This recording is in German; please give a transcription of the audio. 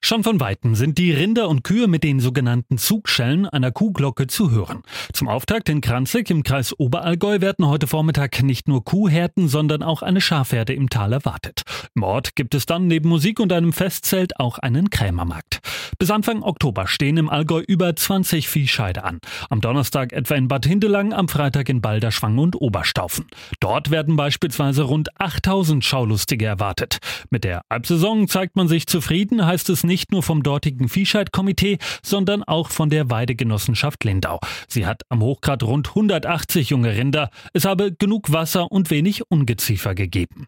Schon von Weitem sind die Rinder und Kühe mit den sogenannten Zugschellen einer Kuhglocke zu hören. Zum Auftakt in Kranzig im Kreis Oberallgäu werden heute Vormittag nicht nur Kuhherden, sondern auch eine Schafherde im Tal erwartet. Im Ort gibt es dann neben Musik und einem Festzelt auch einen Krämermarkt. Bis Anfang Oktober stehen im Allgäu über 20 Viehscheide an. Am Donnerstag etwa in Bad Hindelang, am Freitag in Balderschwang und Oberstaufen. Dort werden beispielsweise rund 8000 Schaulustige erwartet. Mit der Alpsaison zeigt man sich zufrieden, heißt es nicht nur vom dortigen Viehscheidkomitee, sondern auch von der Weidegenossenschaft Lindau. Sie hat am Hochgrat rund 180 junge Rinder. Es habe genug Wasser und wenig Ungeziefer gegeben.